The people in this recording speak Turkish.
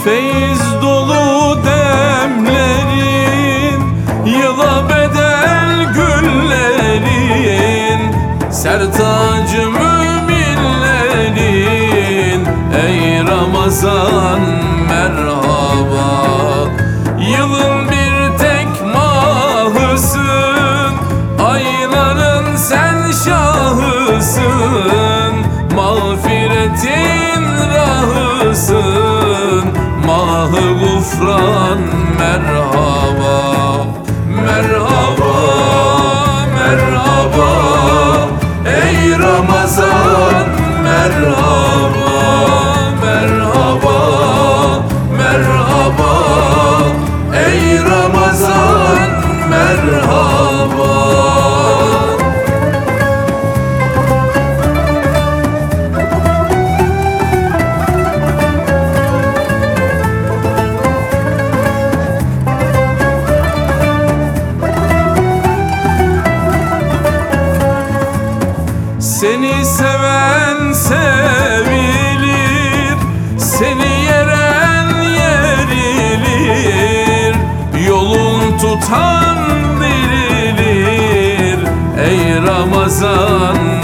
Feyiz dolu demlerin, yıla bedel güllerin, sertacı müminlerin. Ey Ramazan merhaba, yılın bir tek mahısın, ayların sen şahısın, mağfiretin rahısın, mah-ı gufran merhaba. Merhaba, merhaba, ey Ramazan merhaba. Merhaba, merhaba, ey Ramazan merhaba. Seni seven sevilir, seni yeren yerilir, yolun tutan dirilir. Ey Ramazan